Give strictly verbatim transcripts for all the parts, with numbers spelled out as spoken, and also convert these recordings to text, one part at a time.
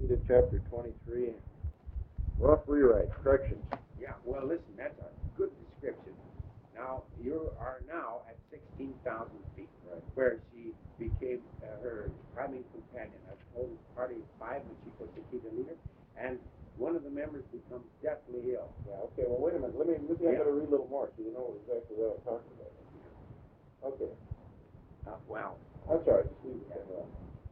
Sequita, chapter twenty-three. Rough rewrite, corrections. Yeah, well, listen, that's a good description. Now, you are now at sixteen thousand feet, right, where she became uh, her climbing companion. I've told party five when she put Sequita leader, and one of the members becomes deathly ill. Yeah, okay, well, wait a minute. Let me, maybe Yeah. I gotta read a little more so you know exactly what I'm talking about. Okay. Uh, well, That's all right, just leave it there.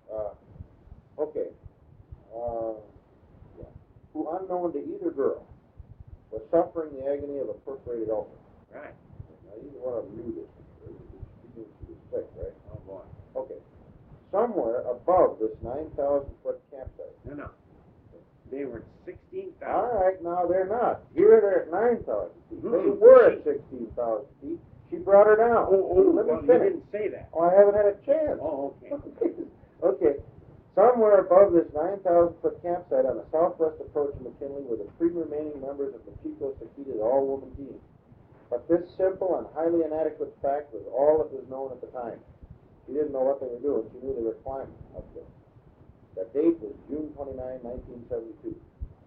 Uh, okay. Uh, yeah. Who, unknown to either girl, was suffering the agony of a perforated ulcer. right. Now, either one of them knew this. She knew she was sick, right? Oh, boy. Okay. Somewhere above this nine thousand foot campsite. No, no. They were sixteen thousand. All right, now they're not. Here they're at nine thousand feet. Mm-hmm. They were at sixteen thousand feet. She brought her down. Oh, oh, Let well, me you finish. didn't say that. Oh, I haven't had a chance. Oh, okay. Okay. Somewhere above this nine thousand foot campsite on the southwest approach of McKinley were the three remaining members of Machiko Sequita's all-woman team. But this simple and highly inadequate fact was all that was known at the time. She didn't know what they were doing. She knew they were climbing up there. The date was June twenty-ninth, nineteen seventy-two.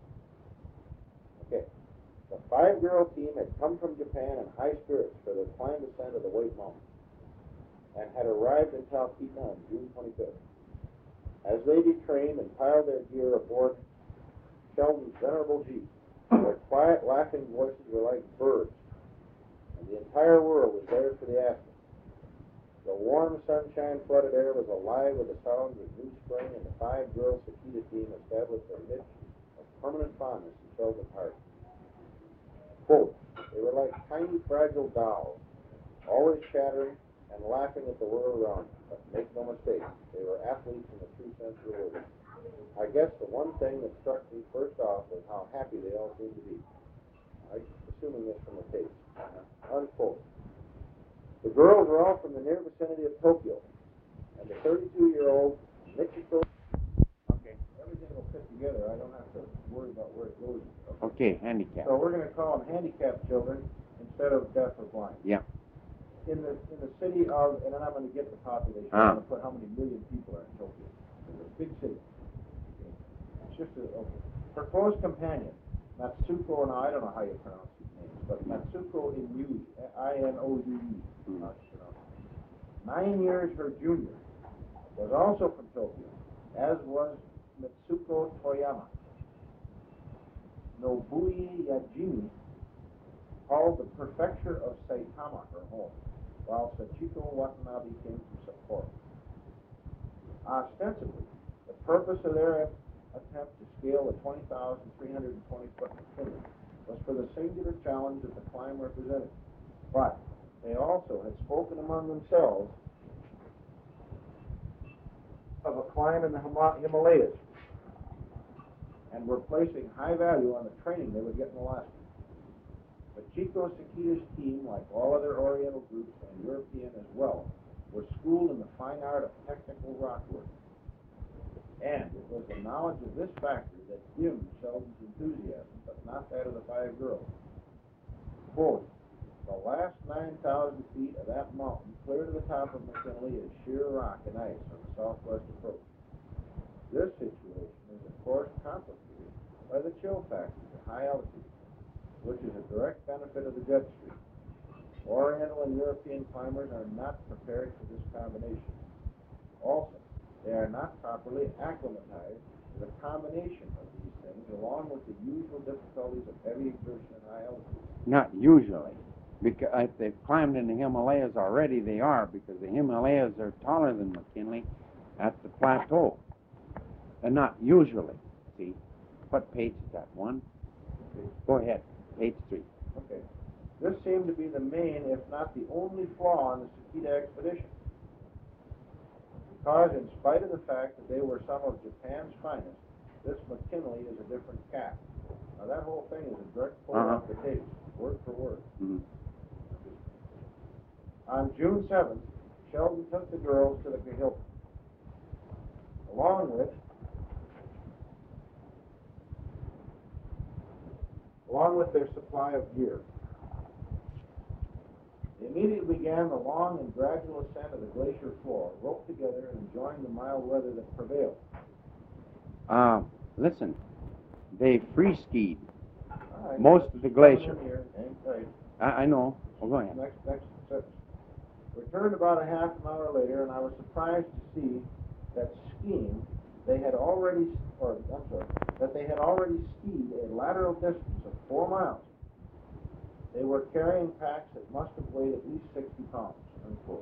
Okay. The five-girl team had come from Japan in high spirits for their planned ascent of the White Mountains and had arrived in Talkeetna on June twenty-fifth. As they detrained and piled their gear aboard Sheldon's venerable Jeep, their quiet, laughing voices were like birds, and the entire world was theirs for the asking. The warm, sunshine-flooded air was alive with the sounds of new spring, and the five-girl Sequita team established their niche of permanent fondness in Sheldon's heart. Quote, they were like tiny, fragile dolls, always chattering and laughing at the world around them. But make no mistake, they were athletes in the true sense of the word. I guess the one thing that struck me first off was how happy they all seemed to be. I'm assuming this from the tape. Uh-huh. Unquote. The girls were all from the near vicinity of Tokyo, and the thirty-two-year-old Michiko. Okay. Everything will fit together. I don't have to worry about where it goes. Okay, handicap. So we're going to call them handicapped children instead of deaf or blind. Yeah. In the in the city of, and then I'm going to get the population. Ah. I'm going to put how many million people are in Tokyo. It's a big city. Okay. It's just a okay. Her close companion, Matsuko, now I don't know how you pronounce his name, but Matsuko Inui, I N O U E. Mm. Nine years her junior, was also from Tokyo, as was Mitsuko Toyama. Nobui Yajimi called the prefecture of Saitama her home, while Sachiko Watanabe came from Sapporo. Ostensibly, the purpose of their attempt to scale the twenty thousand three hundred twenty foot McKinley was for the singular challenge that the climb represented. But they also had spoken among themselves of a climb in the Hima- Himalayas and were placing high value on the training they would get in Alaska. But Chico Sequita's team, like all other Oriental groups and European as well, were schooled in the fine art of technical rockwork. And it was the knowledge of this factor that dimmed Sheldon's enthusiasm, but not that of the five girls. Quote, the last nine thousand feet of that mountain, clear to the top of McKinley, is sheer rock and ice on the southwest approach. This situation is, of course, complicated by the chill factor at high altitude, which is a direct benefit of the jet stream. Oriental and European climbers are not prepared for this combination. Also, they are not properly acclimatized to the combination of these things, along with the usual difficulties of heavy exertion at high altitude. Not usually. Because if they've climbed in the Himalayas already, they are, because the Himalayas are taller than McKinley at the plateau. And not usually. See? What page is that? One? Go ahead. Page three. Okay. This seemed to be the main, if not the only flaw in the Sequita expedition. Because in spite of the fact that they were some of Japan's finest, this McKinley is a different cat. Now that whole thing is a direct pull Uh-huh. off the tape, word for word. Mm-hmm. On June seventh, Sheldon took the girls to the Kahilton, along with along with their supply of gear. They immediately began the long and gradual ascent of the glacier floor, roped together and enjoying the mild weather that prevailed. Uh, listen, they free skied All right, most let's of the come in glacier. here. Hang tight. I, I know. Oh, go ahead. Next, next sentence. Returned about a half an hour later, and I was surprised to see that skiing they had already, or I'm sorry, that they had already skied a lateral distance of four miles. They were carrying packs that must have weighed at least sixty pounds. Unquote.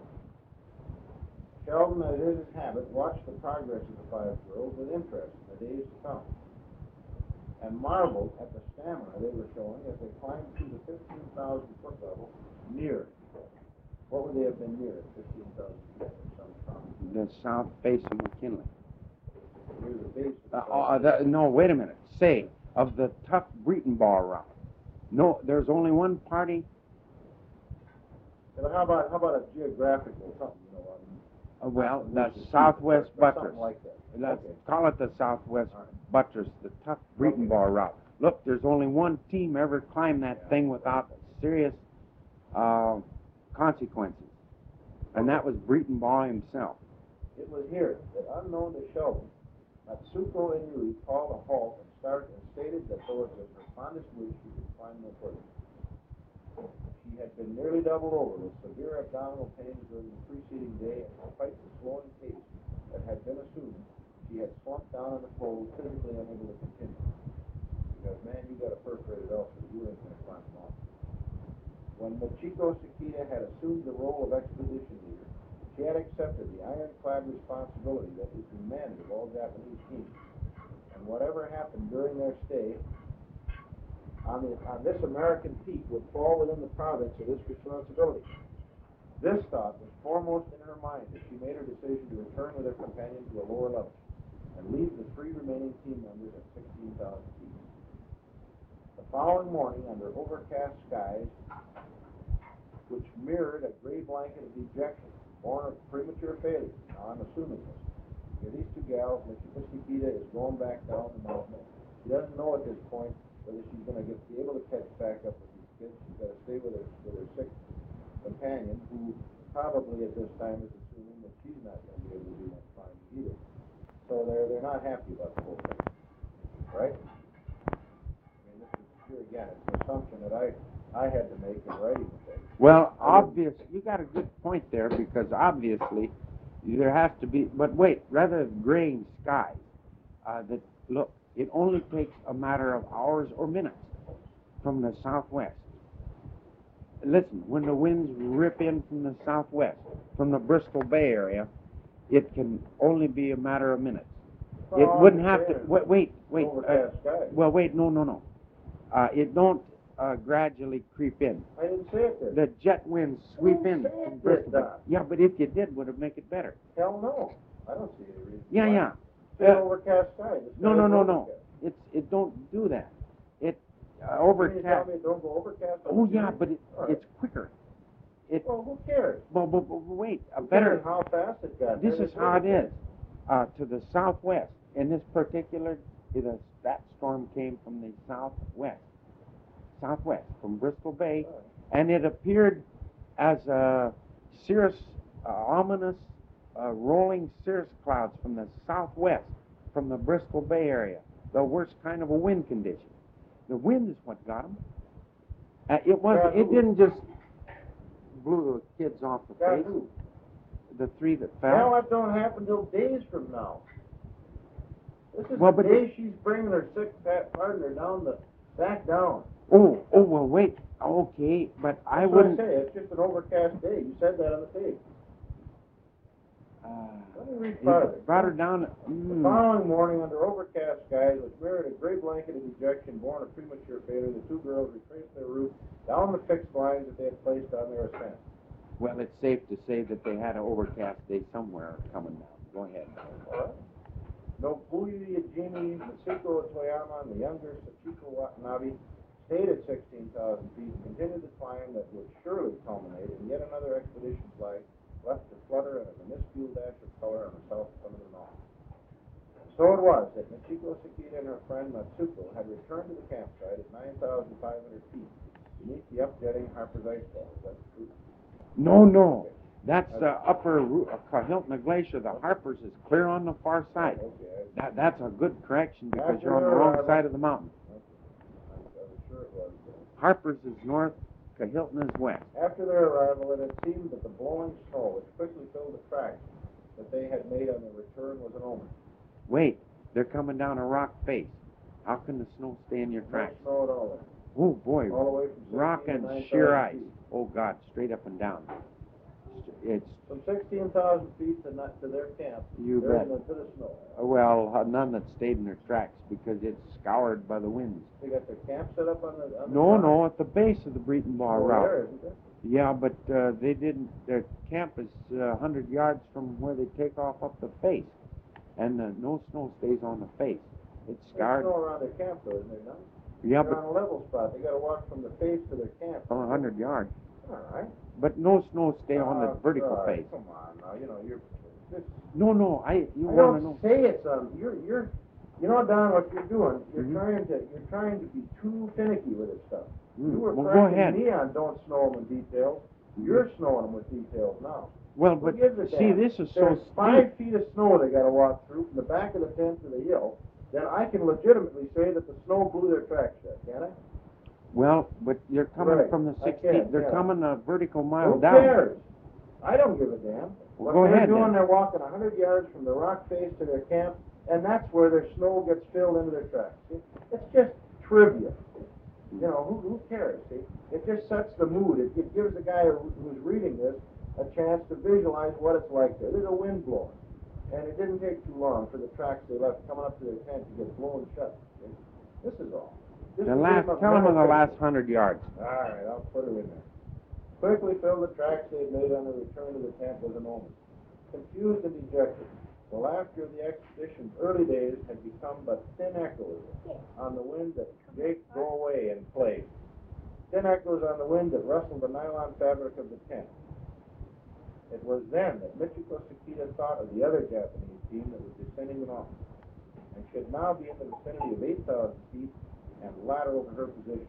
Sheldon, as is his habit, watched the progress of the five girls with interest in the days to come, and marveled at the stamina they were showing as they climbed through the fifteen thousand foot level near. What would they have been near at fifteen thousand feet? The south face of McKinley. Near the base Uh, of the uh, the, no, wait a minute. Say, of the tough Breitenbach route. No, there's only one party. Well, how about how about a geographical something? You know, Uh, well, something the we should southwest see, or buttress. something like that. Let's Okay. call it the southwest All right. buttress, the tough Breitenbach route. Look, there's only one team ever climbed that Yeah. thing without serious uh, consequences, and that was Breitenbach himself. It was here that, unknown to Sheldon, Matsuko Inui called a halt and started and stated that though it was her fondest wish, she could climb no further. She had been nearly doubled over with severe abdominal pains during the preceding day, and despite the slowing pace that had been assumed, she had slumped down in the cold, physically unable to continue. Because, man, you got a perforated ulcer, you ain't going to climb long. When Michiko Sakita had assumed the role of expedition leader, she had accepted the ironclad responsibility that was demanded of all Japanese teams. And whatever happened during their stay on, the, on this American peak would fall within the province of this responsibility. This thought was foremost in her mind as she made her decision to return with her companion to a lower level and leave the three remaining team members at sixteen thousand feet. The following morning, under overcast skies, which mirrored a gray blanket of dejection, born of premature failure. Now, I'm assuming this. Okay, these two gals, Michiko Sakita is going back down the mountain. She doesn't know at this point whether she's going to get be able to catch back up with these kids. She's got to stay with her with her sick companion, who probably at this time is assuming that she's not going to be able to do much climbing either. So they're they're not happy about the whole thing, right? I mean, this is here again. It's an assumption that I I had to make in writing the thing. Well, obvious. You got a good point there, because obviously there has to be. But wait, rather than graying skies, uh, that look, it only takes a matter of hours or minutes from the southwest. Listen, when the winds rip in from the southwest, from the Bristol Bay area, it can only be a matter of minutes. Well, It wouldn't have to. understand. Wait, wait, wait. Overcast Uh, skies. well, wait. No, no, no. Uh, it don't uh, gradually creep in. I didn't say it did. The jet winds sweep Who in said from it Bristol Bay. did, Doc? Yeah, but if you did, would it make it better? Hell no. I don't see any reason. Yeah, why. yeah. Say Uh, overcast skies. The No, sky no, is no, no. overcast. It's it don't do that. It uh, You mean to overcast. tell me it don't go overcast? on Oh the yeah, series? but it, All right. it's quicker. It Well, who cares? well, but, but, but wait, a Who better. cares how fast it got? This there? is It's how it overcast. is. Uh, to the southwest. In this particular, it is, that storm came from the southwest, southwest from Bristol Bay, All right. and it appeared as a cirrus, uh, ominous, uh, rolling cirrus clouds from the southwest, from the Bristol Bay area. The worst kind of a wind condition. The wind is what got them. Uh, it was. Got It who? didn't just blew the kids off the Got face. who? The three that fell. Now that don't happen till days from now. This is Well, the but- day she's bringing her sick fat partner down the back down. Oh, oh well, wait. Okay, but I That's wouldn't. what I say. It's just an overcast day. You said that on the tape. Uh, Let me read it farther. brought her down. The Mm, following morning, under overcast skies, which mirrored a gray blanket of dejection born of premature failure, the two girls retraced their route down the fixed lines that they had placed on their ascent. well, it's safe to say that they had an overcast day somewhere coming down. Go ahead. All right. Nobuya Jimmy, Matsuko Toyama, and the younger Sachiko Watanabe stayed at sixteen thousand feet and continued the climb that would surely culminate in yet another expedition flag left to flutter in a minuscule dash of color on the south summit of the mountain. So it was that Michiko Sakita and her friend Matsuko had returned to the campsite at nine thousand five hundred feet beneath the upjetting Harper's Ice Fall. Is that true? No, no. That's the upper Ru- uh, Kahiltna Glacier. The Harpers is clear on the far side. Okay, I- That, that's a good correction because After you're on the their wrong arrival- side of the mountain. okay. I I was sure it was. Harpers is north, Kahiltna is west. After their arrival, it had seemed that the blowing snow, which quickly filled the tracks that they had made on their return, was an omen. Wait, they're coming down a rock face. How can the snow stay in your No tracks? snow at all there. Oh boy, All the way from rock sixteen to and nine sheer thousand ice. feet. Oh God, straight up and down. It's From sixteen thousand feet to, not, to their camp, You they're bet. in a bit of snow. well, uh, none that stayed in their tracks because it's scoured by the winds. They got their camp set up on the on the No, ground? no, at the base of the Breton Bar Oh, route. there, isn't there? Yeah, but uh, they didn't. Their camp is uh, one hundred yards from where they take off up the face, and uh, no snow stays on the face. It's There's scarred. snow around their camp, though, isn't there? None? Yeah, They're but on a level spot. They got to walk from the face to their camp. from one hundred yards. All right. But no snow stay on the Oh, vertical God, face. Come on, now. You know you're. This, No, no, I. You I want to don't know? say it's um. You're you're. You know, Don, what you're doing? You're Mhm. trying to you're trying to be too finicky with this stuff. Mm, You were well, go correcting ahead. me on don't snow them in details. You're snowing them with details now. Well, Who but gives a see, damn? this is so There's steep. five feet of snow they got to walk through from the back of the tent to the hill. Then I can legitimately say that the snow blew their tracks there, can't I? Well, but you're coming Right. from the I sixteen. can't, They're yeah. coming a vertical mile Who down. cares? I don't give a damn. Well, what go they're ahead, doing, then. they're walking one hundred yards from the rock face to their camp, and that's where their snow gets filled into their tracks. See? It's just trivia. You know, who, who cares, see? It just sets the mood. It, it gives the guy who, who's reading this a chance to visualize what it's like there. There's a wind blowing, and it didn't take too long for the tracks they left coming up to their tent to get blown shut. See? This is all. This The is last, game of tell them on the mental last hundred yards. all right, I'll put her in there. Quickly filled the tracks they had made on the return to the tent was an omen. Confused and dejected, the laughter of the expedition's early days had become but thin echoes on the wind that Jake, go away and play. Thin echoes on the wind that rustled the nylon fabric of the tent. It was then that Michiko Sakita thought of the other Japanese team that was descending the mountain, and should now be in the vicinity of eight thousand feet and lateral to her position.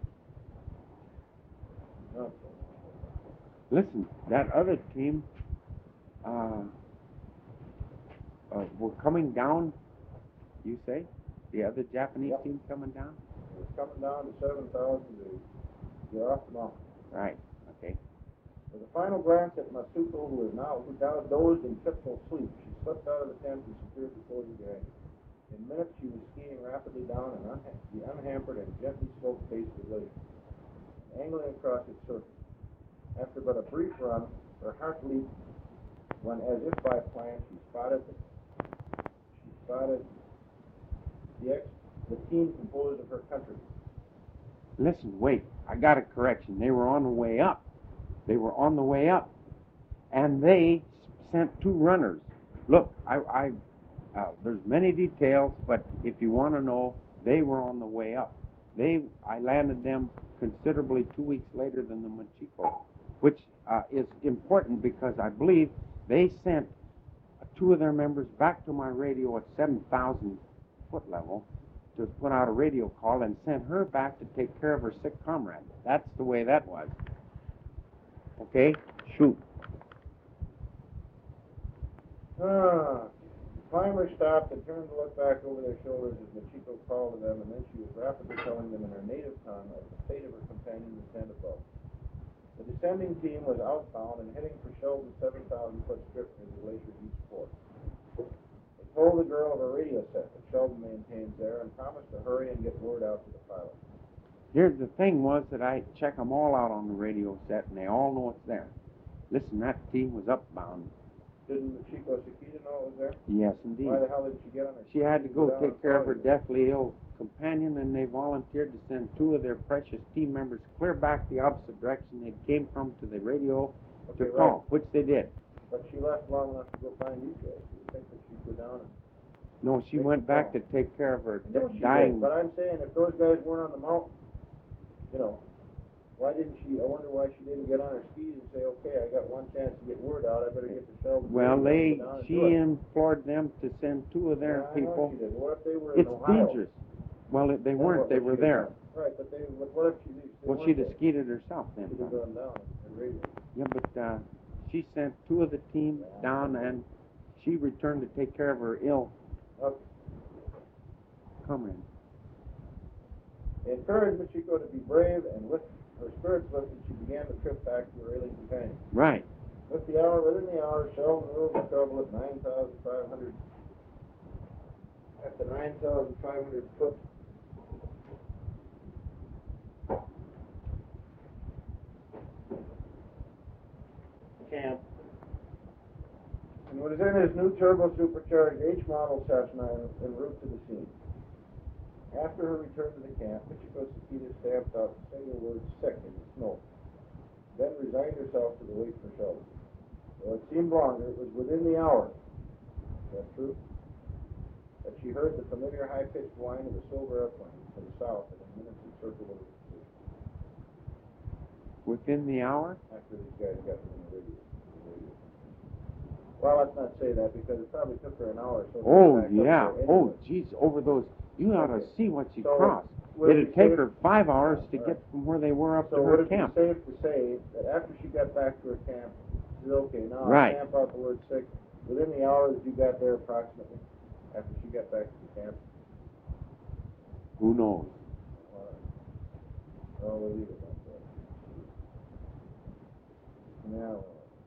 Okay. Listen, that other team uh, uh, were coming down. You say the other Japanese Yep. team coming down? It was coming down to seven thousand to get off the mountain. Right. Okay. With a final glance at Masuko, who was now who now dozed in fitful sleep, she slipped out of the tent and secured the closing behind her. In minutes, she was skiing rapidly down an unha- the unhampered and gently sloped face of the glacier, angling across its surface. After but a brief run, her heart leaped when, as if by plan, she spotted the, she spotted the ex, the team composed of her countrymen. Listen, wait. I got a correction. They were on the way up. They were on the way up, and they sent two runners. Look, I, I uh, there's many details, but if you want to know, they were on the way up. They, I landed them considerably two weeks later than the Machiko, which uh, is important because I believe they sent two of their members back to my radio at seven thousand foot level to put out a radio call and sent her back to take care of her sick comrade. That's the way that was. Okay? Shoot. Ah. Climbers stopped and turned to look back over their shoulders as Machiko called to them, and then she was rapidly telling them in her native tongue of the fate of her companion in the tent above. The descending team was outbound and heading for Sheldon's seven thousand foot strip near the glacier's east fork. They told the girl of a radio set that Sheldon maintains there and promised to hurry and get word out to the pilot. Here's the thing was that I check them all out on the radio set, and they all know it's there. Listen, that team was upbound. Didn't Machiko Sakita know it was there? Yes, indeed. Why the hell did she get on her? She had to go down take and care of follow her you? deathly ill companion, and they volunteered to send two of their precious team members clear back the opposite direction they came from to the radio Okay, to right. call, which they did. But she left long enough to go find you guys. Do you think that she'd go down and... No, she Take went the back call. to take care of her I know she dying. did, but I'm saying if those guys weren't on the mountain, you know, why didn't she, I wonder why she didn't get on her skis and say, okay, I got one chance to get word out, I better get to Sheldon. Well, they, Go down and she do it. implored them to send two of their Yeah, I know people. she did. What if they were in It's Ohio? dangerous. Well, it- they Then weren't. what They would were she there. have done? Right, but they, but what if she, they Well, weren't she'd there? have skied it herself then. She'd have huh? gone down and radio. Yeah, but uh, she sent two of the teams down, and she returned to take care of her ill Okay. comrade. They encouraged Michiko to be brave, and with her spirits lifted, she began the trip back to her ailing companion. Right. With the hour, within the hour, Sheldon ruled the trouble at nine thousand five hundred, at the nine thousand five hundred foot camp, and was in his new turbo-supercharged H-model Cessna en route to the scene. After her return to the camp, Michiko Sakita stamped out the single word sick in the snow, then resigned herself to the wait for Sheldon. Though it seemed longer, it was within the hour, is that true? That she heard the familiar high-pitched whine of a silver airplane to the south and in minutes had circled over the position. Within the hour? After these guys got them in the radio. the radio. Well, let's not say that because it probably took her an hour or so. to Oh, get back up yeah. there Oh, anyway. geez, over those. You ought to Okay. see what she So, crossed. would It'd it take be her five hours to All get right. from where they were up So to would her it camp. be safe to say that after she got back to her camp, she said, okay, now Right. I'll camp out the word sick, within the hour that you got there approximately, after she got back to the camp? Who knows? All right. Well, we'll leave it like that. Now,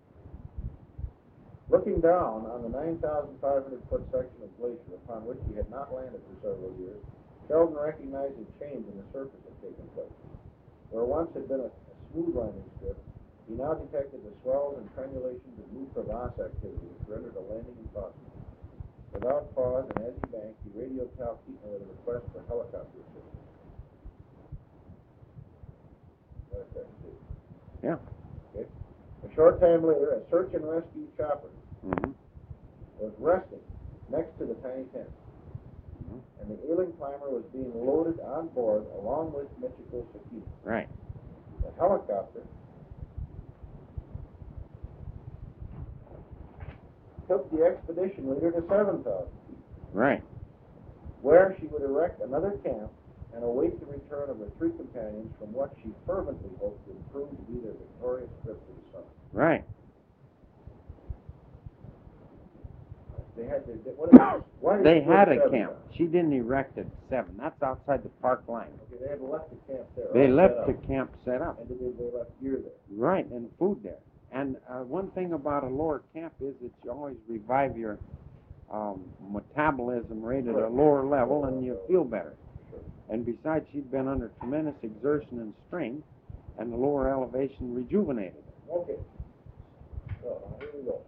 looking down on the nine thousand five hundred foot section of glacier upon which he had not landed for several years, Sheldon recognized a change in the surface had taken place. Where once had been a, a smooth landing strip, he now detected the swells and tremulations of new crevasse activity which rendered a landing impossible. Without pause and as he banked, he radioed Talkeetna with a request for helicopter assistance. That's that too. Yeah. Okay. A short time later, a search and rescue chopper Mm-hmm. was resting next to the tiny tent, Mhm. and the ailing climber was being loaded on board along with Michiko Sakita. Right. The helicopter took the expedition leader to seven thousand feet, Right. where she would erect another camp and await the return of her three companions from what she fervently hoped would prove to be their victorious trip to the summit. Right. They had their, what is it? Why did They she go had to a seven camp. thousand? She didn't erect at seven. That's outside the park line. Okay, they had left the camp there. They all left set the up. camp set up. And they, they left gear there. Right, and food there. And uh, one thing about a lower camp is that you always revive your um, metabolism rate at a lower level, and you feel better. Sure. And besides, she'd been under tremendous exertion and strain, and the lower elevation rejuvenated her. Okay. So, now here we go.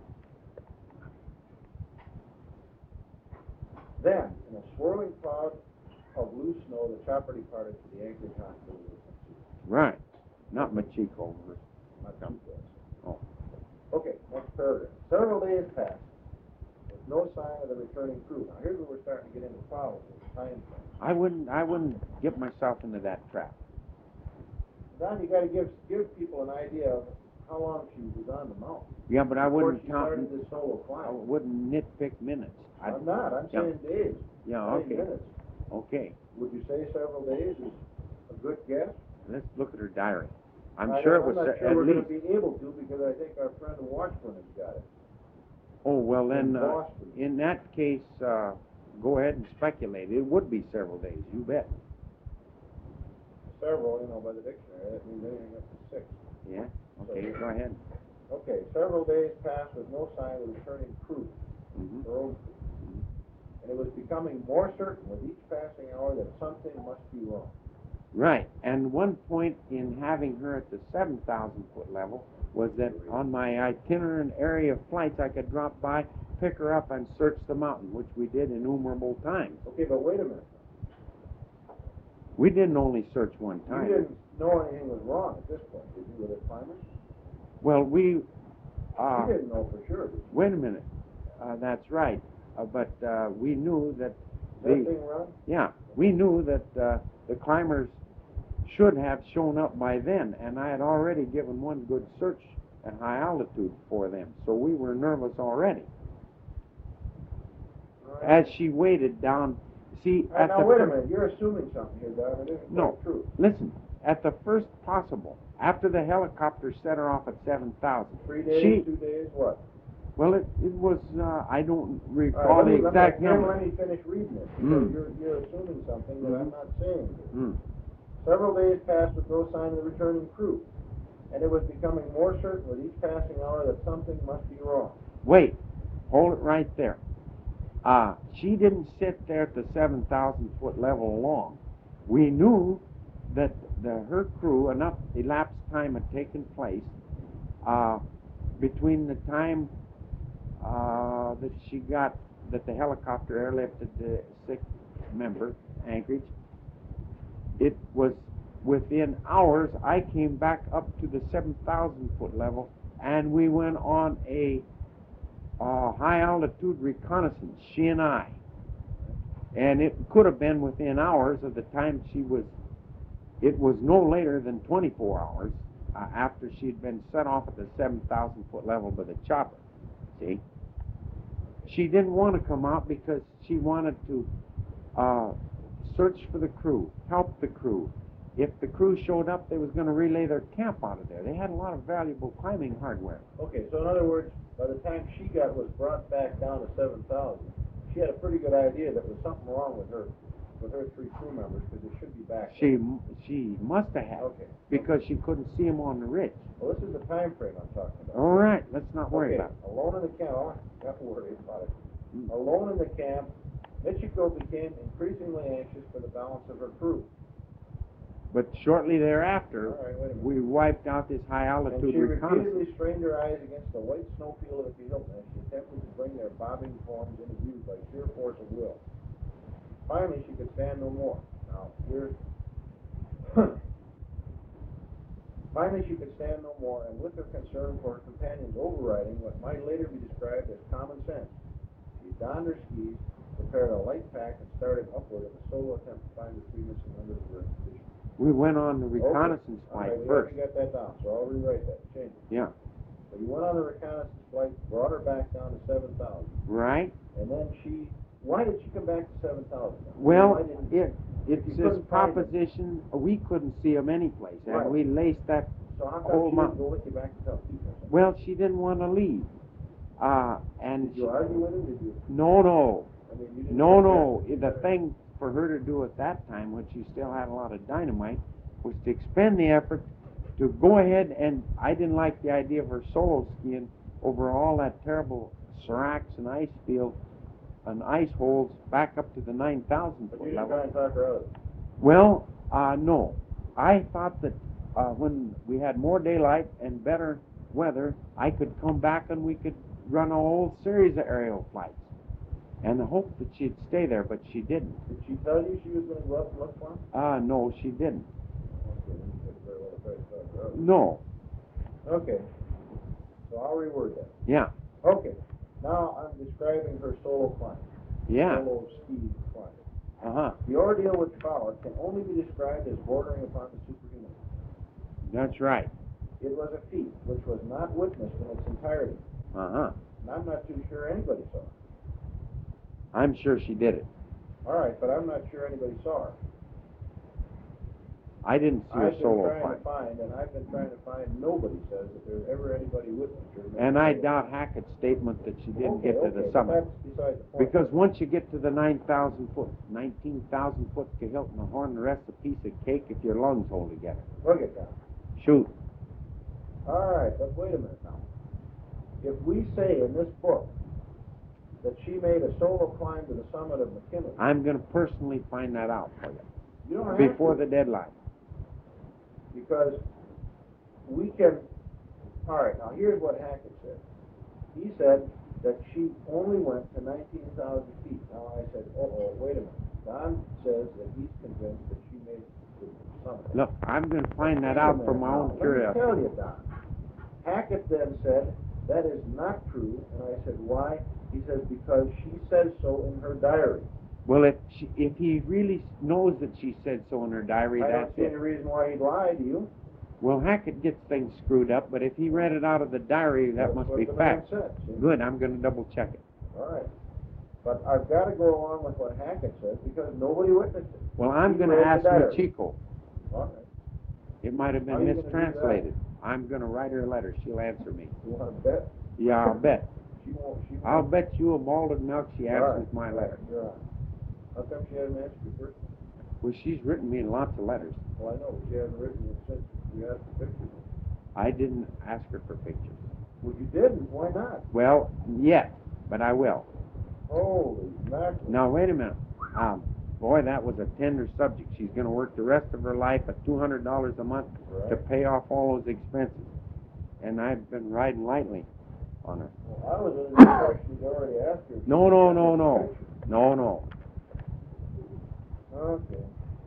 Then, in a swirling cloud of loose snow, the chopper departed to the Anchorage Hospital. Right. Not Machiko. Not too close. Oh. Okay, next paragraph. Several days passed with no sign of the returning crew. Now, here's where we're starting to get into problems with the time frame. I wouldn't. I wouldn't get myself into that trap. Don, you got to give give people an idea of how long she was on the mountain. Yeah, but I Before wouldn't she count. started this solo I climb. wouldn't nitpick minutes. I'd, I'm not. I'm yeah. saying days. Yeah. not Okay. minutes. Okay. Would you say several days is a good guess? Let's look at her diary. I'm I sure it don't- was I'm not at sure we're least. going to be able to because I think our friend in Washburn has got it. Oh well, then in uh, Boston. in that case, uh, go ahead and speculate. It would be several days. You bet. Several, you know, by the dictionary. That means anything up to six. Yeah. Okay. Go ahead. Okay, several days passed with no sign of the returning crew, Mm-hmm. her own crew. And it was becoming more certain with each passing hour that something must be wrong. Right. And one point in having her at the seven thousand foot level was that on my itinerary of flights, I could drop by, pick her up, and search the mountain, which we did innumerable times. Okay, but wait a minute. We didn't only search one time. You didn't know anything was wrong at this point, did you, with the climbers? Well, we. Uh, you didn't know for sure, did you? Wait a minute. Uh, that's right. Uh, but uh, we knew that. That The, thing run? yeah, we knew that uh, the climbers should have shown up by then, and I had already given one good search at high altitude for them, so we were nervous already. Right. As she waited down, see, Right, at now, the wait a fir- minute. You're assuming something here, Don. It isn't No. quite true. Listen, at the first possible after the helicopter set her off at seven thousand. Three days, She, two days, what? well, it, it was, uh, I don't All recall right, let the me, let exact me, number. let me finish reading it, because Mm. you're, you're assuming something that I'm not saying here. Mm. Several days passed with no sign of the returning crew, and it was becoming more certain with each passing hour that something must be wrong. Wait, hold it right there. Uh, she didn't sit there at the seven thousand foot level long. We knew that the, her crew, enough elapsed time had taken place uh, between the time uh, that she got, that the helicopter airlifted the sixth member, Anchorage. It was within hours, I came back up to the seven thousand foot level, and we went on a uh, high altitude reconnaissance, she and I. And it could have been within hours of the time she was, it was no later than twenty-four hours uh, after she'd been set off at the seven thousand foot level by the chopper. See? She didn't want to come out because she wanted to uh, search for the crew, help the crew. If the crew showed up, they was going to relay their camp out of there. They had a lot of valuable climbing hardware. Okay, so in other words, by the time she got was brought back down to seven thousand, she had a pretty good idea that there was something wrong with her, with her three crew members, because they should be back. She there. she must have had, Okay. because she couldn't see them on the ridge. Well, this is the time frame I'm talking about. All right, let's not worry Okay, about it. alone in the camp, oh, not worried about it. Mm. Alone in the camp, Michiko became increasingly anxious for the balance of her crew. But shortly thereafter, All right, wait a minute. we wiped out this high And altitude she reconnaissance. repeatedly strained her eyes against the white snowfield of the Hilton as she attempted to bring their bobbing forms into view by sheer force of will. Finally, she could stand no more. Now, here's... Finally, she could stand no more, and with her concern for her companions overriding what might later be described as common sense, she donned her skis, prepared a light pack, and started upward in a solo attempt to find the three missing members of her expedition. We went on the reconnaissance Okay. All flight right, we first. already got that down, so I'll rewrite that, change it. Yeah. So you went on the reconnaissance flight, brought her back down to seven thousand, Right? and then she, why did she come back to seven thousand? Well, Why didn't- it, it's you this couldn't find them. proposition, we couldn't see them anyplace, and Right. we laced that So how whole come she month. didn't go with you back to Topeka? Well, she didn't want to leave. Uh, and Did she, you argue with her, did you? no, no, I mean, you didn't no, object? no. The thing for her to do at that time, when she still had a lot of dynamite, was to expend the effort to go ahead, and I didn't like the idea of her solo skiing over all that terrible seracs and ice field and ice holes back up to the nine thousand But foot you didn't level. try and talk her out of it. Well, uh, no. I thought that uh, when we had more daylight and better weather, I could come back and we could run a whole series of aerial flights. And I hoped that she'd stay there, but she didn't. Did she tell you she was going to go up and look for him? Uh, no, she didn't. Okay, then you couldn't very well have tried to talk her out of it. No. Okay, so I'll reword that. Yeah. Okay, now I'm describing her solo climb. Yeah. Solo ski climb. Uh-huh. The ordeal which followed can only be described as bordering upon the superhuman. That's right. It was a feat which was not witnessed in its entirety, Uh-huh. and I'm not too sure anybody saw it. I'm sure she did it. All right, but I'm not sure anybody saw her. I didn't see her I've been solo trying climb. to find, and I've been trying to find, nobody says that there's ever anybody witnessed her. make And a I solo doubt Hackett's statement that she didn't Okay, get to okay, the but summit. that's beside the point. Because once you get to the nine thousand foot, nineteen thousand foot Kahilton and Horn, the rest a piece of cake if your lungs hold together. Look at that. Shoot. All right, but wait a minute now. If we say in this book that she made a solo climb to the summit of McKinley, I'm going to personally find that out for you you don't have before to, the deadline. because we can. All right, now here's what Hackett said. He said that she only went to nineteen thousand feet. Now I said, uh oh, wait a minute. Don says that he's convinced that she made the summit. Look, I'm going to find that Wait a out minute for my now. own Let me curiosity. tell you, Don. Hackett then said, that is not true. And I said, why? He says, because she says so in her diary. Well, if she, if he really knows that she said so in her diary, I don't that's see any it. reason why he'd lie, do you? Well, Hackett gets things screwed up, but if he read it out of the diary, that That's must what be the man fact. said, see? Good, I'm going to double check it. All right. But I've got to go along with what Hackett says because nobody witnessed it. Well, I'm He going to read the ask diary. Michiko. All right. It might have How been you gonna do that? mistranslated. I'm going to write her a letter. She'll answer me. You wanna bet? Yeah, I'll bet. She won't, she won't. I'll bet you a malted milk she All answers right, my all letter. right, you're on. How come she hasn't answered you first? Well, she's written me lots of letters. Well, I know, but she hasn't written you since you asked for pictures. I didn't ask her for pictures. Well, you didn't, why not? Well, yet, but I will. Holy mackerel. Now, wait a minute. Um, boy, that was a tender subject. She's going to work the rest of her life at two hundred dollars a month to Right. pay off all those expenses. And I've been riding lightly on her. Well, I was under the impression you already asked her. if No, she no, sent no, us no. pictures. No, no. Okay.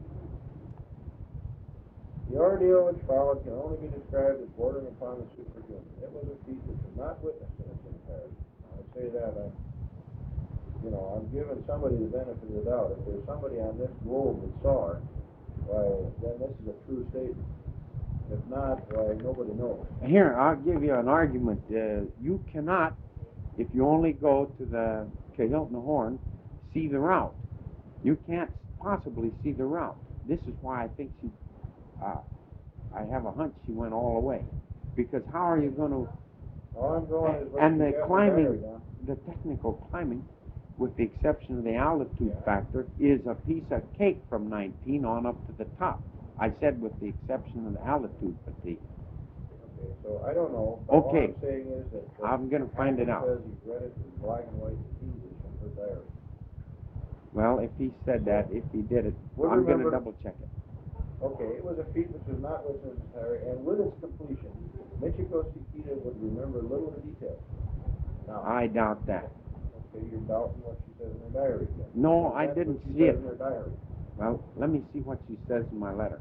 The ordeal which followed can only be described as bordering upon the superhuman. It was a feat which was not witnessed in its entirety. Now, I say that, I'm, you know, I'm giving somebody the benefit of the doubt. If there's somebody on this globe that saw her, why, then this is a true statement. If not, why, nobody knows. Here, I'll give you an argument. Uh, you cannot, if you only go to the Kahilton Horn, see the route. You can't possibly see the route. This is why I think she, uh, I have a hunch she went all the way. Because how are you going to, All I'm going is what and you the got in the climbing, diary now. the technical climbing, with the exception of the altitude Yeah. factor, is a piece of cake from nineteen on up to the top. I said with the exception of the altitude fatigue. Okay, so I don't know. But Okay. All I'm saying is that. that I'm gonna find it Hackett out. says he's read it in black and white English in her diary. Well, if he said that, if he did it, Well, I'm going to remember- double check it. Okay, it was a feat which was not witnessed in its entirety, and with its completion, Michiko Sekita would remember little of the details. Now, I doubt that. okay, you're doubting what she says in her diary again. No, That's I what didn't she see says it. in her diary. Well, let me see what she says in my letter.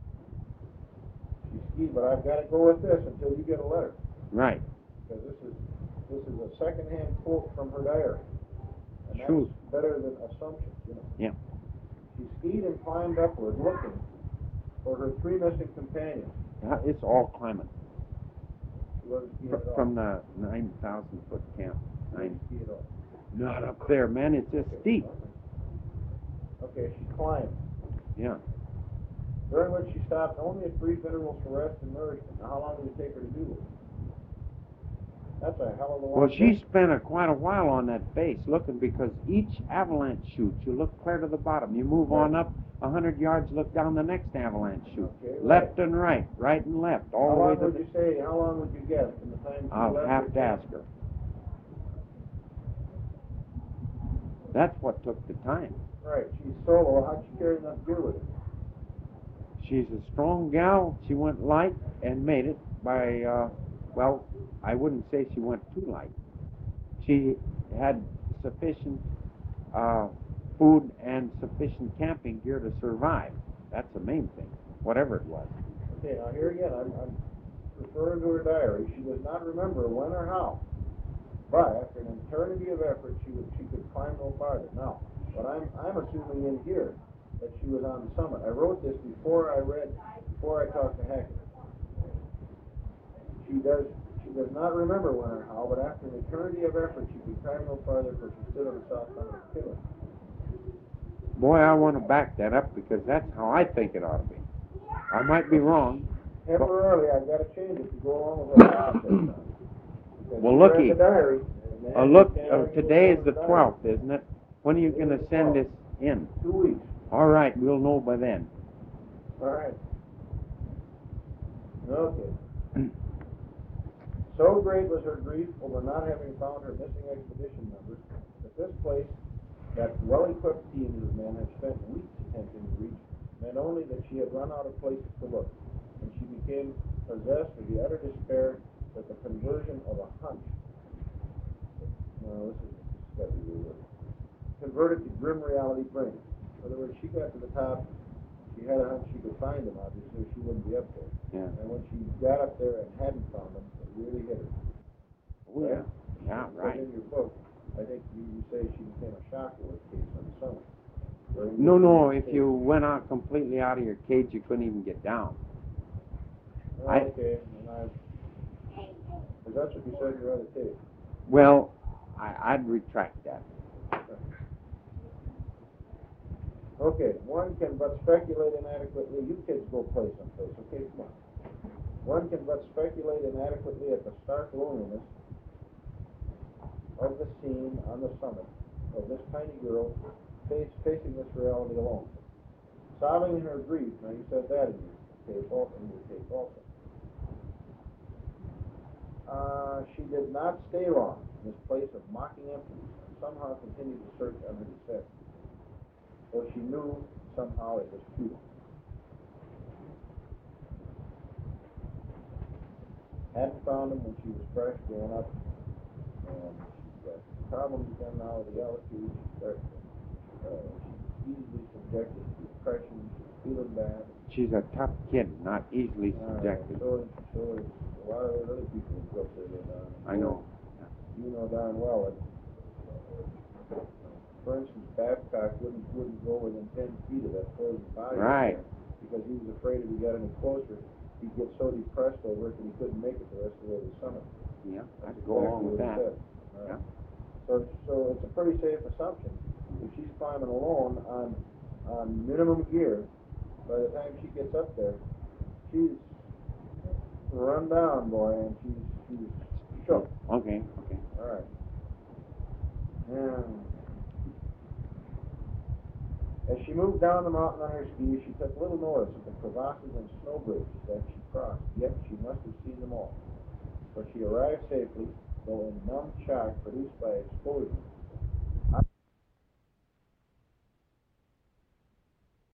She skied, but I've got to go with this until you get a letter, Right. because this is this is a secondhand quote from her diary, and that's True. better than assumptions, you know. Yeah. She skied and climbed upward, looking for her three missing companions. Uh, It's all climbing. She wasn't skiing Fr- at all. From the nine thousand foot camp. She Nine. didn't ski at all. Not up there, man. It's just Okay, steep. Okay, she climbed, Yeah. during which she stopped only at brief intervals for rest and nourishment. Now, how long did it take her to do this? That's a hell of a long Well, she distance. spent a, quite a while on that face looking, because each avalanche chute, you look clear to the bottom. You move on up a hundred yards, look down the next avalanche chute. Okay, right. Left and right, right and left, all How the way long to would the... you say, how long would you guess from the time she I'll left have her to camp? ask her. That's what took the time. Right, she's solo, how'd she carry enough gear with her? She's a strong gal. She went light and made it by, uh, well, I wouldn't say she went too light. She had sufficient uh, food and sufficient camping gear to survive. That's the main thing, whatever it was. Okay, now here again, I'm, I'm referring to her diary. She does not remember when or how, but after an eternity of effort, she would, she could climb no farther. Now, what I'm, I'm assuming in here, that she was on the summit. I wrote this before I read, before I talked to Hackett. She does, she does not remember when or how, but after an eternity of effort, she could climb no farther, for she stood on the south summit of Killen. Boy, I want to back that up, because that's how I think it ought to be. I might be wrong. Temporarily, I've got to change it to go along with what Hackett says now. Because Well, she looky. read the diary, and Uh, then look, you can't uh, argue with today is her the diary. twelfth, isn't it? When are you going to send this in? Two weeks. All right, we'll know by then. All right. Okay. So great was her grief over not having found her missing expedition members that this place, that well-equipped teams of men had spent weeks attempting to reach, meant only that she had run out of places to look, and she became possessed with the utter despair that the conversion of a hunch. No, this is, this has got to be real. Converted to grim reality brings. In other words, she got to the top. She had a hunch she could find them, obviously, or she wouldn't be up there. Yeah. And when she got up there and hadn't found them, it really hit her. Oh, yeah. Yeah, But right. in your book, I think you, you say she became a shock alert case on the summit. During No, this no, case. if you went out completely out of your cage, you couldn't even get down. I- Okay, and I, because that's what you said in your other tape. Well, I, I'd retract that. Okay, one can but speculate inadequately. You kids go play someplace, okay? Come on. One can but speculate inadequately at the stark loneliness of the scene on the summit of this tiny girl face, facing this reality alone. Sobbing in her grief, now you said that in your tape also, in your tape also. Uh, she did not stay long in this place of mocking emptiness and somehow continued to search on her descent, though she knew somehow it was futile. Hadn't found him when she was fresh growing up, and she's got problems again now with the altitude. She starts, uh, she's easily subjected to depression. She's feeling bad. She's a tough kid, not easily Uh, subjected. so, so is a lot of other people who go up there. Uh, I know. You know darn well it. For instance, Babcock wouldn't wouldn't go within ten feet of that frozen body. Right. Because he was afraid if he got any closer, he'd get so depressed over it that he couldn't make it the rest of the way to the summit. Yeah, I'd That's go along with exactly what he that. said. Right. Yeah. So, so it's a pretty safe assumption. If she's climbing alone on on minimum gear, by the time she gets up there, she's run down, boy, and she's she's shook. Okay, okay. All right. And as she moved down the mountain on her skis, she took little notice of the crevasses and snow bridges that she crossed, yet she must have seen them all. For she arrived safely, though in numb shock produced by exposure